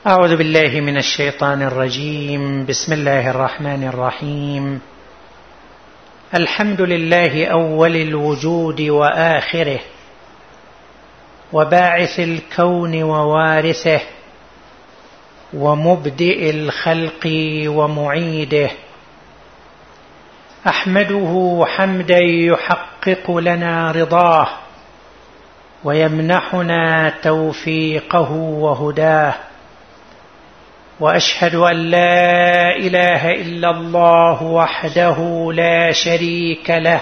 أعوذ بالله من الشيطان الرجيم. بسم الله الرحمن الرحيم. الحمد لله أول الوجود وآخره، وباعث الكون ووارثه، ومبدئ الخلق ومعيده. أحمده حمدا يحقق لنا رضاه، ويمنحنا توفيقه وهداه. وأشهد أن لا إله إلا الله وحده لا شريك له،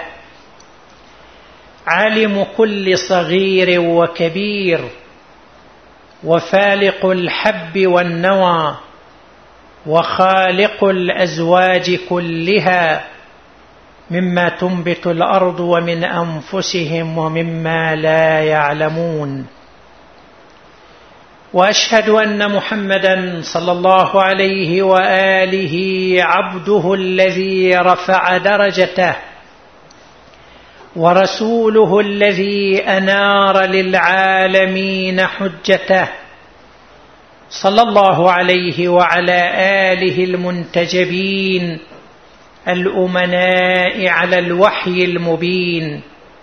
عالم كل صغير وكبير، وفالق الحب والنوى، وخالق الأزواج كلها، مما تنبت الأرض ومن أنفسهم ومما لا يعلمون. وأشهد أن محمدا صلى الله عليه وآله عبده الذي رفع درجته، ورسوله الذي أنار للعالمين حجته، صلى الله عليه وعلى آله المنتجبين الأمناء على الوحي المبين.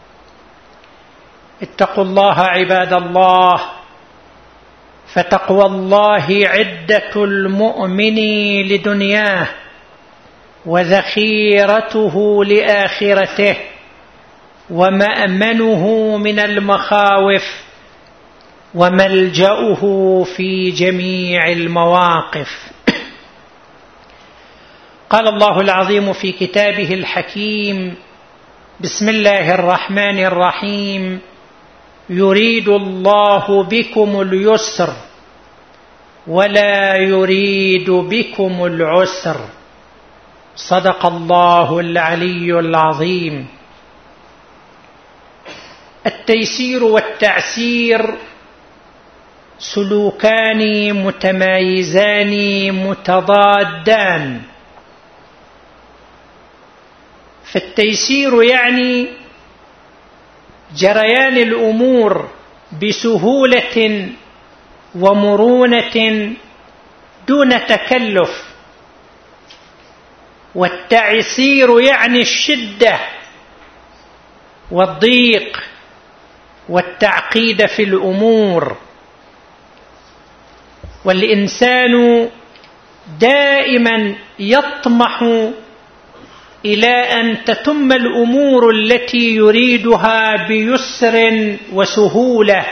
اتقوا الله عباد الله، فتقوى الله عدة المؤمن لدنياه، وذخيرته لآخرته، ومأمنه من المخاوف، وملجأه في جميع المواقف. قال الله العظيم في كتابه الحكيم: بسم الله الرحمن الرحيم: يريد الله بكم اليسر ولا يريد بكم العسر. صدق الله العلي العظيم. التيسير والتعسير سلوكان متمايزان متضادان. فالتيسير يعني جريان الأمور بسهولة ومرونة دون تكلف، والتعسير يعني الشدة والضيق والتعقيد في الأمور. والإنسان دائما يطمح إلى أن تتم الأمور التي يريدها بيسر وسهولة.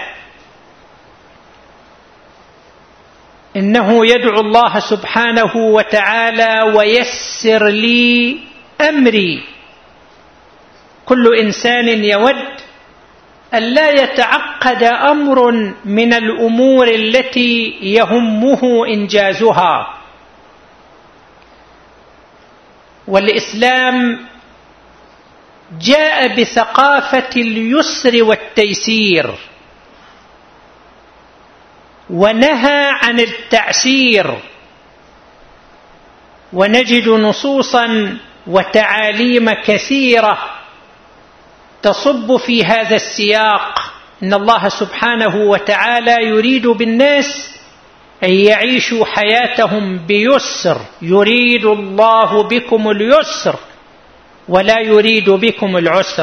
إنه يدعو الله سبحانه وتعالى: ويسر لي أمري. كل إنسان يود أن لا يتعقد أمر من الأمور التي يهمه إنجازها. والإسلام جاء بثقافة اليسر والتيسير، ونهى عن التعسير. ونجد نصوصا وتعاليم كثيرة تصب في هذا السياق. إن الله سبحانه وتعالى يريد بالناس أن يعيشوا حياتهم بيسر. يريد الله بكم اليسر ولا يريد بكم العسر.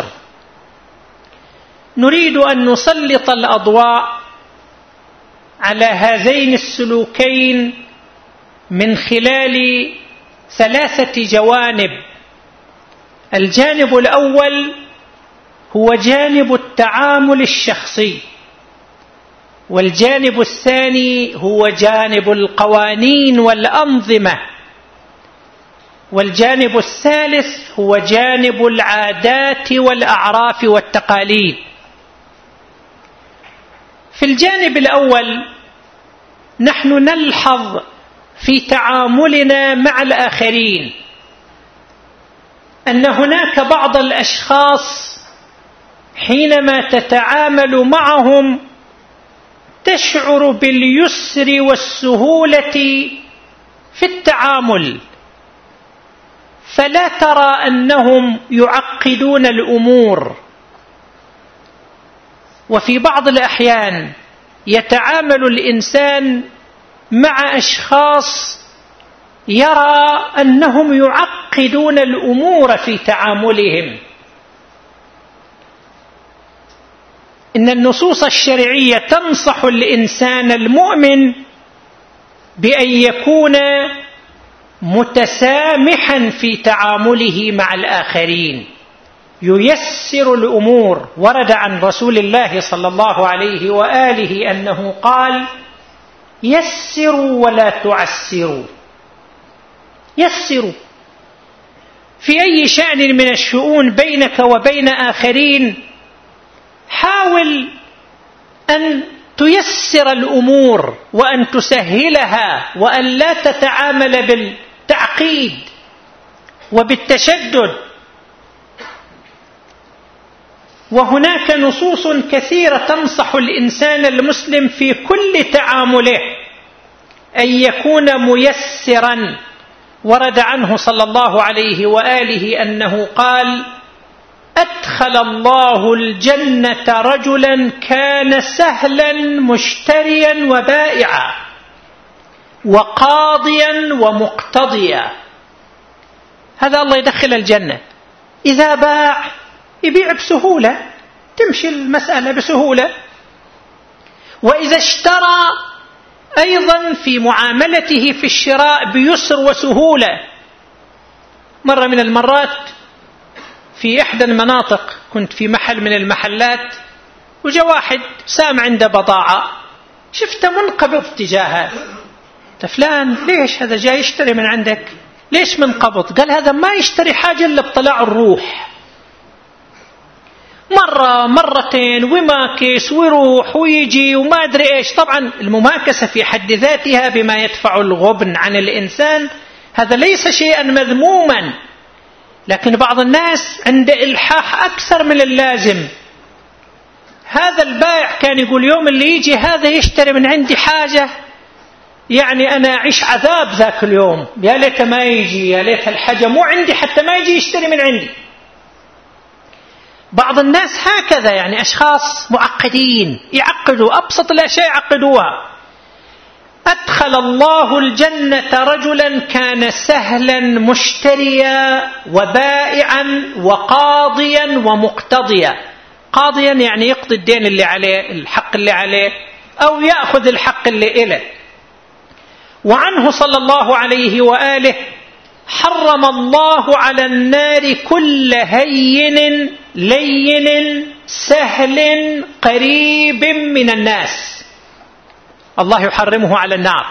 نريد أن نسلط الأضواء على هذين السلوكين من خلال 3 جوانب. الجانب الأول هو جانب التعامل الشخصي، والجانب الثاني هو جانب القوانين والأنظمة، والجانب الثالث هو جانب العادات والأعراف والتقاليد. في الجانب الأول نحن نلحظ في تعاملنا مع الآخرين أن هناك بعض الأشخاص حينما تتعامل معهم تشعر باليسر والسهولة في التعامل، فلا ترى أنهم يعقدون الأمور. وفي بعض الأحيان يتعامل الإنسان مع أشخاص يرى أنهم يعقدون الأمور في تعاملهم. إن النصوص الشرعية تنصح الإنسان المؤمن بأن يكون متسامحا في تعامله مع الآخرين، ييسر الأمور. ورد عن رسول الله صلى الله عليه وآله أنه قال: يسروا ولا تعسروا. يسروا في أي شأن من الشؤون بينك وبين آخرين، حاول أن تيسر الأمور وأن تسهلها، وأن لا تتعامل بالتعقيد وبالتشدد. وهناك نصوص كثيرة تنصح الإنسان المسلم في كل تعامله أن يكون ميسرا. ورد عنه صلى الله عليه وآله أنه قال: أدخل الله الجنة رجلا كان سهلا مشتريا وبائعا وقاضيا ومقتضيا. هذا الله يدخل الجنة. إذا باع يبيع بسهولة، تمشي المسألة بسهولة. وإذا اشترى أيضا في معاملته في الشراء بيسر وسهولة. مرة من المرات في إحدى المناطق كنت في محل من المحلات، وجاء واحد سام عنده بضاعة، شفته منقبض تجاهه. فلان ليش هذا جاي يشتري من عندك؟ ليش منقبض؟ قال: هذا ما يشتري حاجة إلا بطلاع الروح. مرة مرتين وماكس ويروح ويجي وما أدري إيش. طبعا المماكسة في حد ذاتها بما يدفع الغبن عن الإنسان هذا ليس شيئا مذموما، لكن بعض الناس عنده إلحاح أكثر من اللازم. هذا البائع كان يقول: يوم اللي يجي هذا يشتري من عندي حاجة يعني أنا أعيش عذاب ذاك اليوم، يا ليت ما يجي، يا ليت الحاجة مو عندي حتى ما يجي يشتري من عندي. بعض الناس هكذا، يعني أشخاص معقدين، يعقدوا أبسط الأشياء يعقدوها. أدخل الله الجنة رجلا كان سهلا مشتريا وبائعا وقاضيا ومقتضيا. قاضيا يعني يقضي الدين اللي عليه، الحق اللي عليه، أو يأخذ الحق اللي إله. وعنه صلى الله عليه وآله: حرم الله على النار كل هين لين سهل قريب من الناس. الله يحرمه على النار.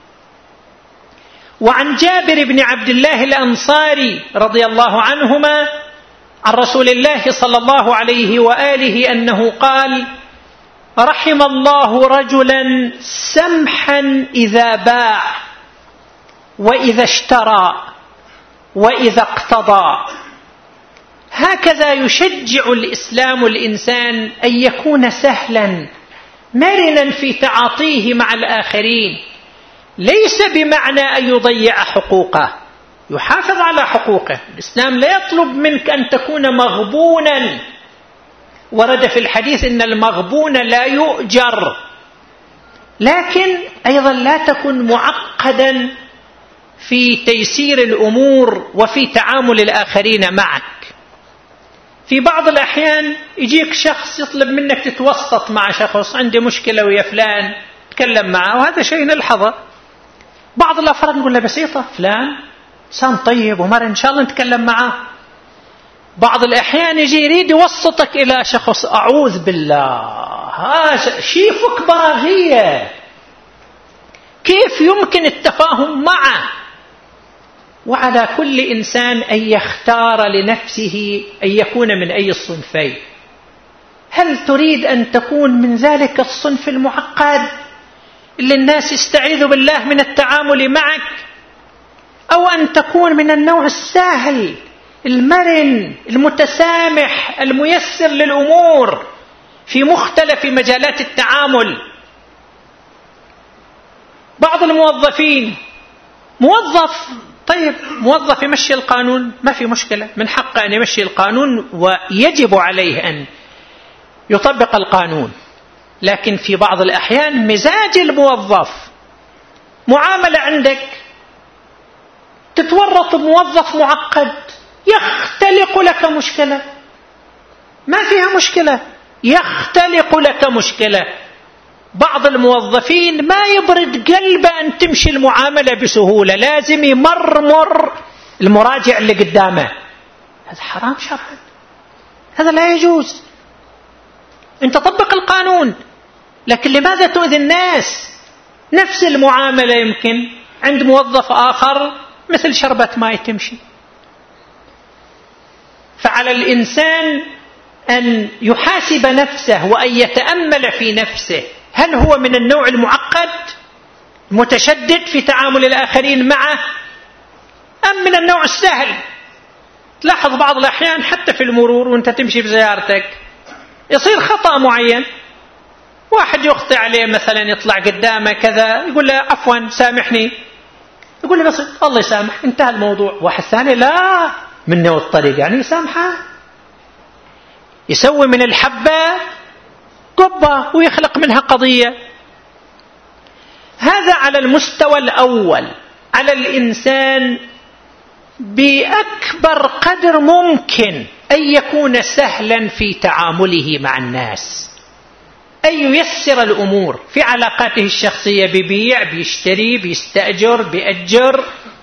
وعن جابر بن عبد الله الأنصاري رضي الله عنهما عن رسول الله صلى الله عليه وآله أنه قال: رحم الله رجلا سمحا إذا باع وإذا اشترى وإذا اقتضى. هكذا يشجع الإسلام الإنسان أن يكون سهلا مرنا في تعاطيه مع الآخرين، ليس بمعنى أن يضيع حقوقه، يحافظ على حقوقه. الإسلام لا يطلب منك أن تكون مغبونا. ورد في الحديث إن المغبون لا يؤجر، لكن أيضا لا تكن معقدا في تيسير الأمور وفي تعامل الآخرين معك. في بعض الأحيان يجيك شخص يطلب منك تتوسط مع شخص، عندي مشكلة ويا فلان، تكلم معه، وهذا شيء نلحظه. بعض الأفراد نقول له بسيطة، فلان إنسان طيب ومر إن شاء الله نتكلم معه. بعض الأحيان يجي يريد يوسطك إلى شخص، أعوذ بالله، هذا شيفك براغية، كيف يمكن التفاهم معه؟ وعلى كل إنسان أن يختار لنفسه أن يكون من أي الصنفين. هل تريد أن تكون من ذلك الصنف المعقد اللي الناس يستعيذوا بالله من التعامل معك، أو أن تكون من النوع السهل المرن المتسامح الميسر للأمور في مختلف مجالات التعامل؟ بعض الموظفين، موظف طيب، موظف يمشي القانون ما في مشكلة، من حقه أن يمشي القانون ويجب عليه أن يطبق القانون، لكن في بعض الأحيان مزاج الموظف معاملة عندك تتورط بموظف معقد يختلق لك مشكلة، ما فيها مشكلة، يختلق لك مشكلة. بعض الموظفين ما يبرد قلبه أن تمشي المعاملة بسهولة، لازم يمرمر المراجع اللي قدامه. هذا حرام شرعا، هذا لا يجوز. أنت طبق القانون، لكن لماذا تؤذي الناس؟ نفس المعاملة يمكن عند موظف آخر مثل شربة ماء تمشي. فعلى الإنسان أن يحاسب نفسه وأن يتأمل في نفسه، هل هو من النوع المعقد متشدد في تعامل الآخرين معه، أم من النوع السهل؟ تلاحظ بعض الأحيان حتى في المرور وانت تمشي بسيارتك يصير خطأ معين، واحد يخطئ عليه مثلا، يطلع قدامه كذا، يقول له عفوا سامحني، يقول له بس الله يسامح، انتهى الموضوع. واحد ثاني لا، منه والطريق يعني يسامحه، يسوي من الحبة قبة ويخلق منها قضية. هذا على المستوى الأول. على الإنسان بأكبر قدر ممكن أن يكون سهلا في تعامله مع الناس، أن ييسر الأمور في علاقاته الشخصية، ببيع، بيشتري، بيستأجر، بيأجر،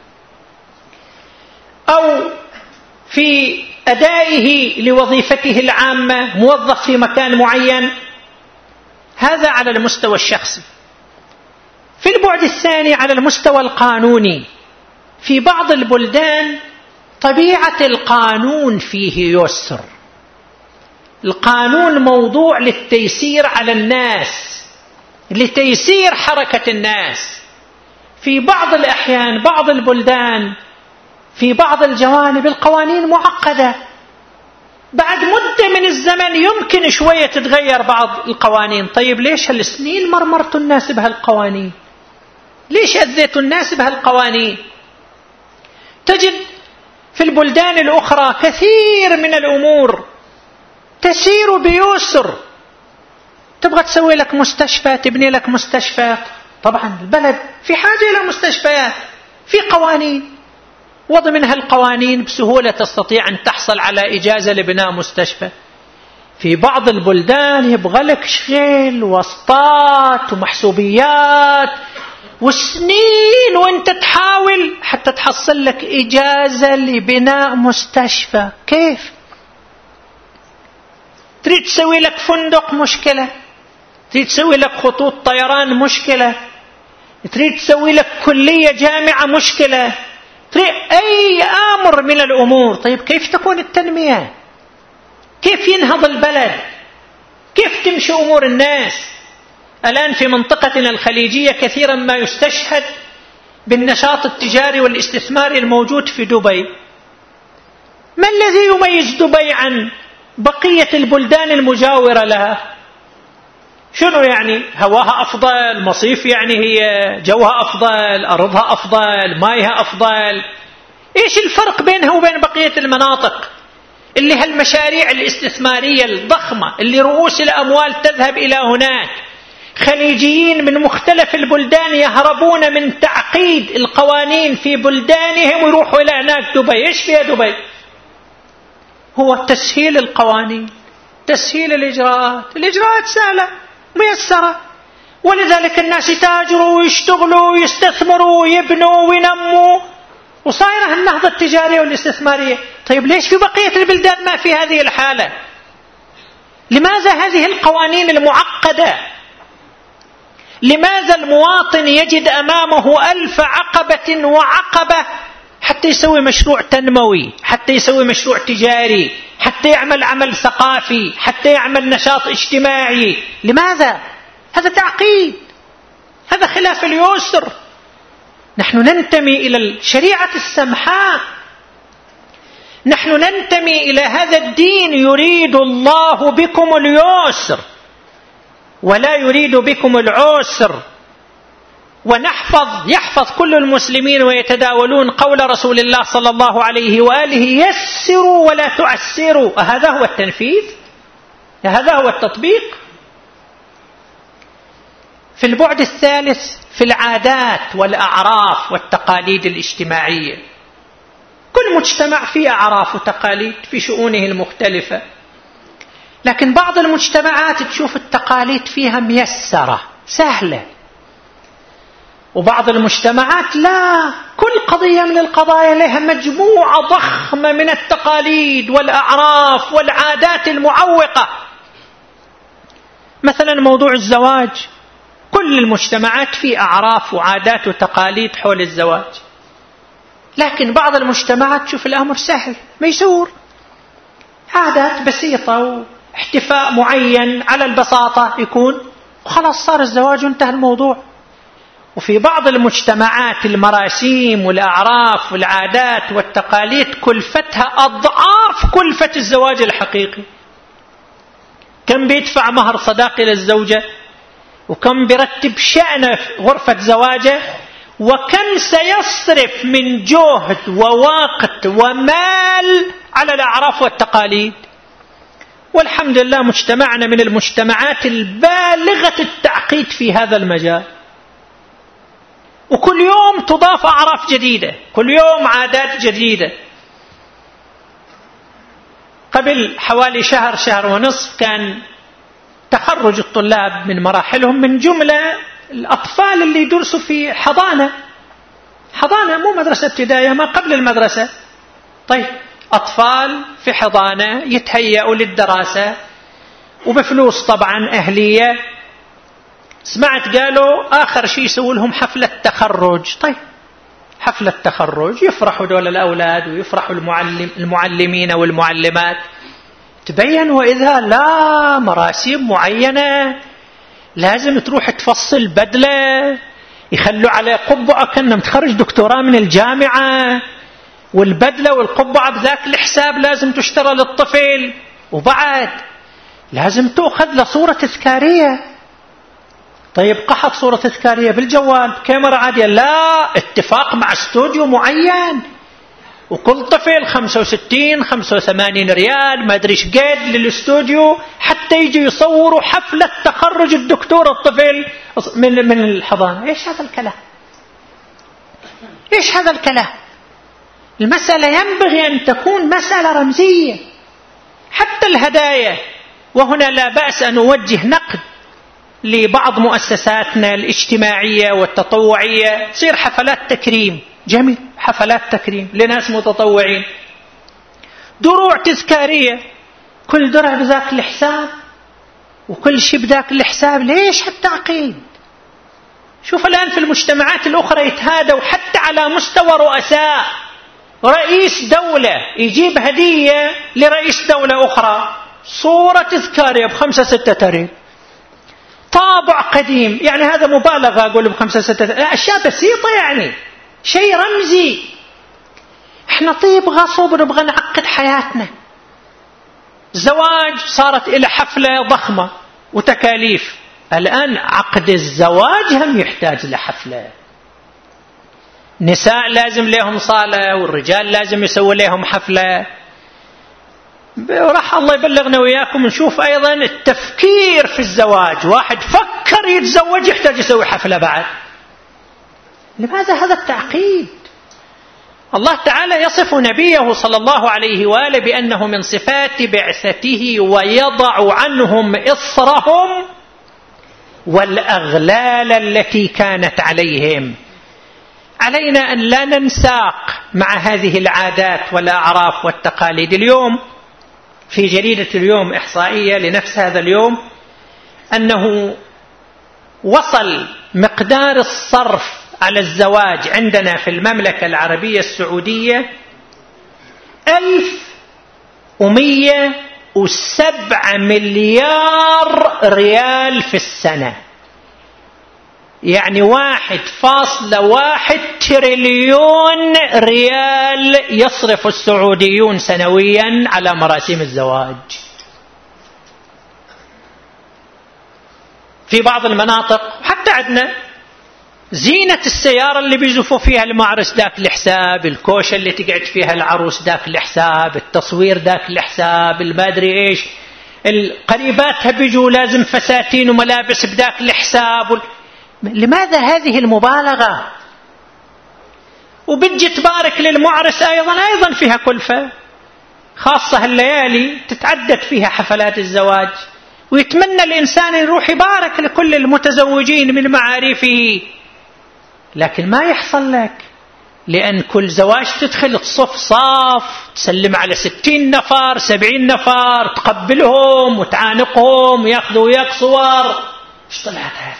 أو في أدائه لوظيفته العامة، موظف في مكان معين. هذا على المستوى الشخصي. في البعد الثاني على المستوى القانوني، في بعض البلدان طبيعة القانون فيه يسر، القانون موضوع للتيسير على الناس، لتيسير حركة الناس. في بعض الأحيان بعض البلدان في بعض الجوانب القوانين معقدة، بعد مدة من الزمن يمكن شوية تتغير بعض القوانين. طيب ليش هالسنين مرمرتوا الناس بهالقوانين؟ ليش أذيتوا الناس بهالقوانين؟ تجد في البلدان الأخرى كثير من الأمور تسير بيسر. تبغى تسوي لك مستشفى، تبني لك مستشفى، طبعا البلد في حاجة إلى مستشفيات، في قوانين، وضمن هالقوانين بسهولة تستطيع أن تحصل على إجازة لبناء مستشفى. في بعض البلدان يبغى لك شغل واسطات ومحسوبيات وسنين وانت تحاول حتى تحصل لك إجازة لبناء مستشفى. كيف؟ تريد تسوي لك فندق، مشكلة. تريد تسوي لك خطوط طيران، مشكلة. تريد تسوي لك كلية جامعة، مشكلة. تريد أي أمر من الأمور. طيب كيف تكون التنمية؟ كيف ينهض البلد؟ كيف تمشي أمور الناس؟ الآن في منطقتنا الخليجية كثيرا ما يستشهد بالنشاط التجاري والاستثماري الموجود في دبي. ما الذي يميز دبي عن بقية البلدان المجاورة لها؟ شنو يعني؟ هواها أفضل، مصيف يعني هي جوها أفضل، أرضها أفضل، مايها أفضل. إيش الفرق بينها وبين بقية المناطق اللي هالمشاريع الاستثمارية الضخمة اللي رؤوس الأموال تذهب إلى هناك؟ خليجيين من مختلف البلدان يهربون من تعقيد القوانين في بلدانهم ويروحوا إلى هناك دبي. إيش فيها دبي؟ هو تسهيل القوانين، تسهيل الإجراءات. الإجراءات سهلة ميسرة، ولذلك الناس يتاجروا ويشتغلوا ويستثمروا ويبنوا وينموا، وصايرة النهضة التجارية والاستثمارية. طيب ليش في بقية البلدان ما في هذه الحالة؟ لماذا هذه القوانين المعقدة؟ لماذا المواطن يجد أمامه 1000 عقبة وعقبة حتى يسوي مشروع تنموي، حتى يسوي مشروع تجاري، حتى يعمل عمل ثقافي، حتى يعمل نشاط اجتماعي؟ لماذا؟ هذا تعقيد، هذا خلاف اليسر. نحن ننتمي إلى الشريعة السمحاء، نحن ننتمي إلى هذا الدين يريد الله بكم اليسر ولا يريد بكم العسر. يحفظ كل المسلمين ويتداولون قول رسول الله صلى الله عليه وآله: يسروا ولا تعسروا. هذا هو التنفيذ، هذا هو التطبيق. في البعد الثالث في العادات والأعراف والتقاليد الاجتماعية. كل مجتمع فيه أعراف وتقاليد في شؤونه المختلفة، لكن بعض المجتمعات تشوف التقاليد فيها ميسرة سهلة، وبعض المجتمعات لا، كل قضية من القضايا لها مجموعة ضخمة من التقاليد والأعراف والعادات المعوقة. مثلا موضوع الزواج، كل المجتمعات في أعراف وعادات وتقاليد حول الزواج، لكن بعض المجتمعات تشوف الأمر سهل ميسور، عادات بسيطة واحتفاء معين على البساطة يكون وخلاص صار الزواج وانتهى الموضوع. وفي بعض المجتمعات المراسيم والأعراف والعادات والتقاليد كلفتها أضعاف كلفة الزواج الحقيقي. كم بيدفع مهر صداقة للزوجة، وكم برتب شأن غرفة زواجه، وكم سيصرف من جهد ووقت ومال على الأعراف والتقاليد. والحمد لله مجتمعنا من المجتمعات البالغة التعقيد في هذا المجال، وكل يوم تضاف أعراف جديدة، كل يوم عادات جديدة. قبل حوالي شهر ونصف كان تخرج الطلاب من مراحلهم، من جملة الأطفال اللي يدرسوا في حضانة مو مدرسة ابتدائية، ما قبل المدرسة. طيب أطفال في حضانة يتهيئوا للدراسة وبفلوس طبعا أهلية. سمعت قالوا آخر شيء يسووا لهم حفلة تخرج. طيب حفلة تخرج يفرحوا دول الأولاد ويفرحوا المعلمين والمعلمات، تبين وإذا لا مراسيم معينة، لازم تروح تفصل بدلة، يخلوا على قبعة كأنه متخرج دكتوراه من الجامعة، والبدلة والقبعة بذاك الحساب لازم تشترى للطفل، وبعد لازم تأخذ لصورة تذكارية. طيب قحط صورة تذكارية بالجوال كاميرا عادية، لا، اتفاق مع استوديو معين، وكل طفل 65-85 ريال ما أدري ايش قد للاستوديو حتى يجي يصوروا حفلة تخرج الدكتور الطفل من الحضانة. ايش هذا الكلام؟ ايش هذا الكلام؟ المسألة ينبغي أن تكون مسألة رمزية. حتى الهدايا، وهنا لا بأس أن نوجه نقد لبعض مؤسساتنا الاجتماعية والتطوعية، تصير حفلات تكريم، جميل، حفلات تكريم لناس متطوعين، دروع تذكارية، كل درع بذاك الحساب وكل شيء بذاك الحساب. ليش هالتعقيد؟ شوف الآن في المجتمعات الأخرى يتهادوا حتى على مستوى رؤساء، رئيس دولة يجيب هدية لرئيس دولة أخرى، صورة تذكارية ب5-6 ريال، طابع قديم، يعني هذا مبالغة أقول ب5-6 أشياء بسيطة، يعني شيء رمزي. احنا طيب غصب نبغى نعقد حياتنا. زواج صارت إلى حفلة ضخمة وتكاليف، الآن عقد الزواج هم يحتاج لحفلة. نساء لازم لهم صالة، والرجال لازم يسوي لهم حفلة. راح الله يبلغنا وياكم نشوف أيضا التفكير في الزواج، واحد فكر يتزوج يحتاج يسوي حفلة بعد. لماذا هذا التعقيد؟ الله تعالى يصف نبيه صلى الله عليه وآله بأنه من صفات بعثته ويضع عنهم إصرهم والأغلال التي كانت عليهم. علينا أن لا ننساق مع هذه العادات والأعراف والتقاليد. اليوم في جريدة اليوم إحصائية لنفس هذا اليوم أنه وصل مقدار الصرف على الزواج عندنا في المملكة العربية السعودية 1107 مليار ريال في السنة، يعني 1.1 تريليون ريال يصرف السعوديون سنويا على مراسم الزواج. في بعض المناطق حتى عندنا زينة السيارة اللي بيزفوا فيها المعرس داك الحساب، الكوشة اللي تقعد فيها العروس داك الحساب، التصوير داك الحساب، المادري ايش، القريباتها بيجوا لازم فساتين وملابس بداك الحساب. لماذا هذه المبالغة؟ وبتجي تبارك للمعرس أيضا فيها كلفة، خاصة الليالي تتعدد فيها حفلات الزواج، ويتمنى الإنسان يروح يبارك لكل المتزوجين من معارفه، لكن ما يحصل لك، لأن كل زواج تدخل تصف صاف، تسلم على 60 نفر 70 نفر، تقبلهم وتعانقهم ويأخذوا وياك صور. ايش طلعت هذا؟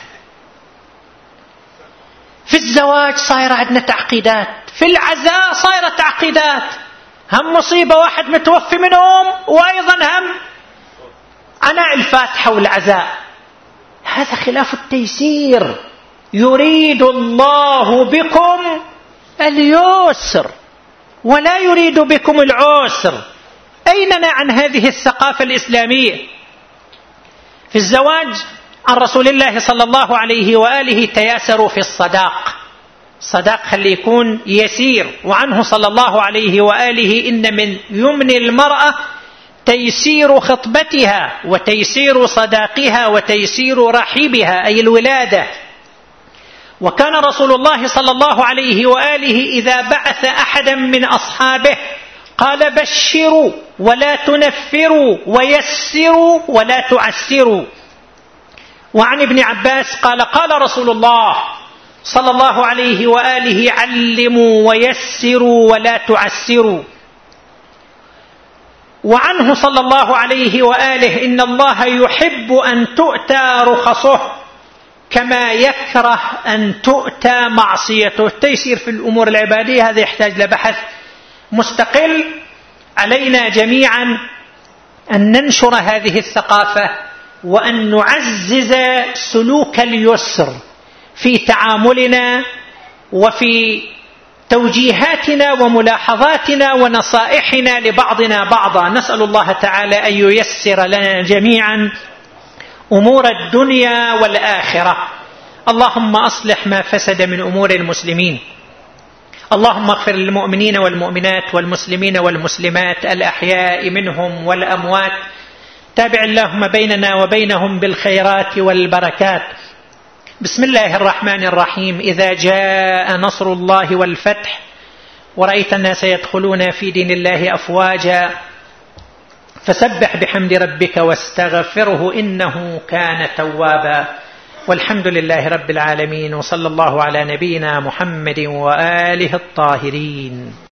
في الزواج صايرة عندنا تعقيدات، في العزاء صايرة تعقيدات، هم مصيبة واحد متوفي منهم، وأيضا هم عناء الفاتحة والعزاء. هذا خلاف التيسير. يريد الله بكم اليسر ولا يريد بكم العسر. أين عن هذه الثقافة الإسلامية؟ في الزواج عن رسول الله صلى الله عليه وآله تياسروا في الصداق، صداق خلي يكون يسير، وعنه صلى الله عليه وآله إن من يمن المرأة تيسير خطبتها وتيسير صداقها وتيسير رحيبها، أي الولادة. وكان رسول الله صلى الله عليه وآله إذا بعث أحدا من أصحابه قال بشروا ولا تنفروا ويسروا ولا تعسروا. وعن ابن عباس قال قال رسول الله صلى الله عليه وآله علموا ويسروا ولا تعسروا. وعنه صلى الله عليه وآله إن الله يحب أن تؤتى رخصه كما يكره أن تؤتى معصيته. التيسير في الأمور العبادية هذا يحتاج لبحث مستقل. علينا جميعا أن ننشر هذه الثقافة وأن نعزز سلوك اليسر في تعاملنا وفي توجيهاتنا وملاحظاتنا ونصائحنا لبعضنا بعضا. نسأل الله تعالى أن ييسر لنا جميعا أمور الدنيا والآخرة. اللهم أصلح ما فسد من أمور المسلمين. اللهم اغفر للمؤمنين والمؤمنات والمسلمين والمسلمات الأحياء منهم والأموات. تابع اللهم بيننا وبينهم بالخيرات والبركات. بسم الله الرحمن الرحيم. إذا جاء نصر الله والفتح ورأيت الناس يدخلون في دين الله أفواجا فسبح بحمد ربك واستغفره إنه كان توابا. والحمد لله رب العالمين، وصلى الله على نبينا محمد وآله الطاهرين.